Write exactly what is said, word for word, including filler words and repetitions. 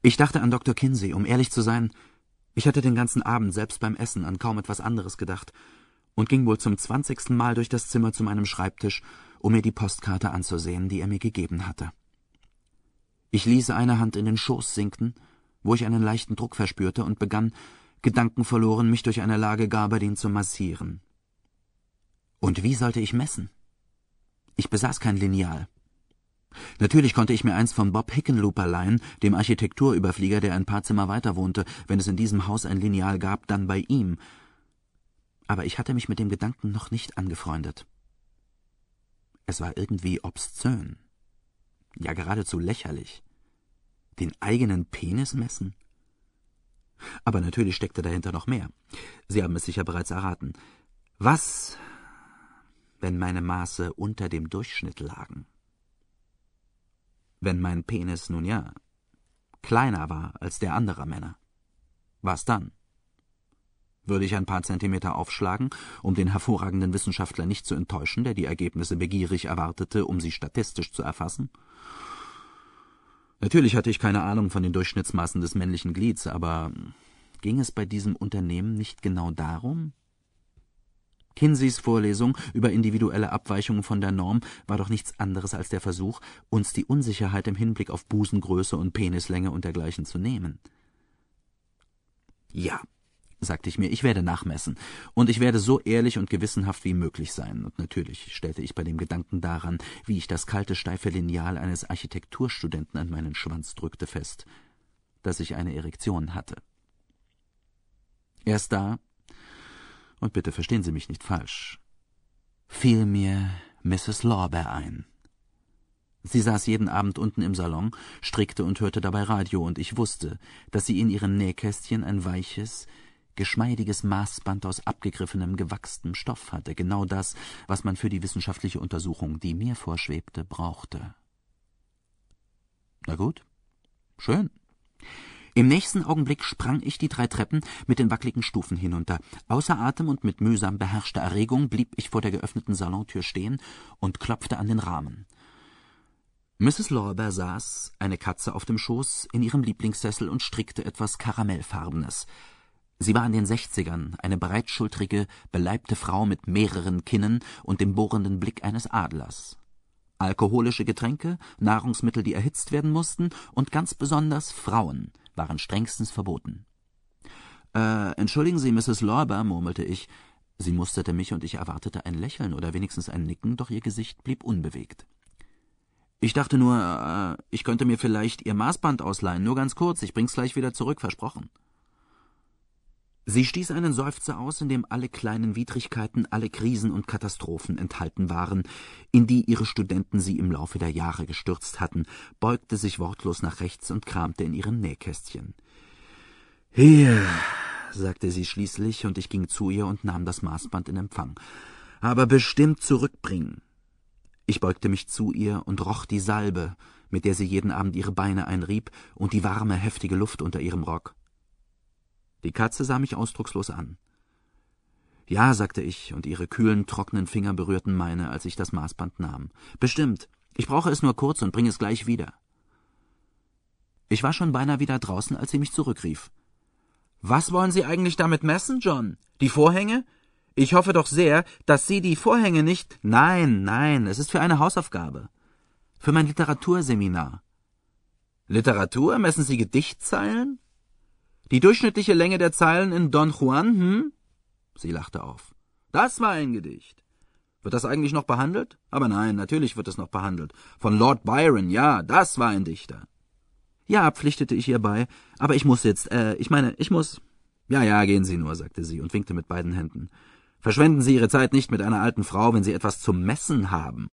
Ich dachte an Doktor Kinsey, um ehrlich zu sein. Ich hatte den ganzen Abend, selbst beim Essen, an kaum etwas anderes gedacht und ging wohl zum zwanzigsten Mal durch das Zimmer zu meinem Schreibtisch, um mir die Postkarte anzusehen, die er mir gegeben hatte. Ich ließ eine Hand in den Schoß sinken, wo ich einen leichten Druck verspürte, und begann, gedankenverloren, mich durch eine Lage Gabardin zu massieren. Und wie sollte ich messen? Ich besaß kein Lineal. Natürlich konnte ich mir eins von Bob Hickenlooper leihen, dem Architekturüberflieger, der ein paar Zimmer weiter wohnte. Wenn es in diesem Haus ein Lineal gab, dann bei ihm. Aber ich hatte mich mit dem Gedanken noch nicht angefreundet. Es war irgendwie obszön. Ja, geradezu lächerlich. Den eigenen Penis messen? Aber natürlich steckte dahinter noch mehr. Sie haben es sicher bereits erraten. Was, wenn meine Maße unter dem Durchschnitt lagen? Wenn mein Penis, nun ja, kleiner war als der anderer Männer? Was dann? Würde ich ein paar Zentimeter aufschlagen, um den hervorragenden Wissenschaftler nicht zu enttäuschen, der die Ergebnisse begierig erwartete, um sie statistisch zu erfassen? Natürlich hatte ich keine Ahnung von den Durchschnittsmaßen des männlichen Glieds, aber ging es bei diesem Unternehmen nicht genau darum? Kinseys Vorlesung über individuelle Abweichungen von der Norm war doch nichts anderes als der Versuch, uns die Unsicherheit im Hinblick auf Busengröße und Penislänge und dergleichen zu nehmen. Ja, sagte ich mir, ich werde nachmessen, und ich werde so ehrlich und gewissenhaft wie möglich sein. Und natürlich stellte ich bei dem Gedanken daran, wie ich das kalte, steife Lineal eines Architekturstudenten an meinen Schwanz drückte, fest, dass ich eine Erektion hatte. Erst da, und bitte verstehen Sie mich nicht falsch, fiel mir Misses Lorber ein. Sie saß jeden Abend unten im Salon, strickte und hörte dabei Radio, und ich wusste, dass sie in ihren Nähkästchen ein weiches, geschmeidiges Maßband aus abgegriffenem, gewachstem Stoff hatte, genau das, was man für die wissenschaftliche Untersuchung, die mir vorschwebte, brauchte. Na gut, schön. Im nächsten Augenblick sprang ich die drei Treppen mit den wackeligen Stufen hinunter. Außer Atem und mit mühsam beherrschter Erregung blieb ich vor der geöffneten Salontür stehen und klopfte an den Rahmen. Misses Lorber saß, eine Katze auf dem Schoß, in ihrem Lieblingssessel und strickte etwas Karamellfarbenes. Sie war in den Sechzigern, eine breitschultrige, beleibte Frau mit mehreren Kinnen und dem bohrenden Blick eines Adlers. Alkoholische Getränke, Nahrungsmittel, die erhitzt werden mussten, und ganz besonders Frauen waren strengstens verboten. Äh, entschuldigen Sie, Misses Lorber, murmelte ich. Sie musterte mich, und ich erwartete ein Lächeln oder wenigstens ein Nicken, doch ihr Gesicht blieb unbewegt. Ich dachte nur, äh, ich könnte mir vielleicht Ihr Maßband ausleihen, nur ganz kurz, ich bring's gleich wieder zurück, versprochen. Sie stieß einen Seufzer aus, in dem alle kleinen Widrigkeiten, alle Krisen und Katastrophen enthalten waren, in die ihre Studenten sie im Laufe der Jahre gestürzt hatten, beugte sich wortlos nach rechts und kramte in ihrem Nähkästchen. »Hier«, sagte sie schließlich, und ich ging zu ihr und nahm das Maßband in Empfang. »Aber bestimmt zurückbringen.« Ich beugte mich zu ihr und roch die Salbe, mit der sie jeden Abend ihre Beine einrieb, und die warme, heftige Luft unter ihrem Rock. Die Katze sah mich ausdruckslos an. »Ja«, sagte ich, und ihre kühlen, trockenen Finger berührten meine, als ich das Maßband nahm. »Bestimmt. Ich brauche es nur kurz und bringe es gleich wieder.« Ich war schon beinahe wieder draußen, als sie mich zurückrief. »Was wollen Sie eigentlich damit messen, John? Die Vorhänge? Ich hoffe doch sehr, dass Sie die Vorhänge nicht...« »Nein, nein, es ist für eine Hausaufgabe. Für mein Literaturseminar.« »Literatur? Messen Sie Gedichtzeilen? Die durchschnittliche Länge der Zeilen in Don Juan, hm?« Sie lachte auf. »Das war ein Gedicht. Wird das eigentlich noch behandelt? Aber nein, natürlich wird es noch behandelt. Von Lord Byron, ja, das war ein Dichter.« »Ja«, pflichtete ich ihr bei, »aber ich muss jetzt, äh, ich meine, ich muss...« »Ja, ja, gehen Sie nur«, sagte sie und winkte mit beiden Händen. »Verschwenden Sie Ihre Zeit nicht mit einer alten Frau, wenn Sie etwas zum Messen haben.«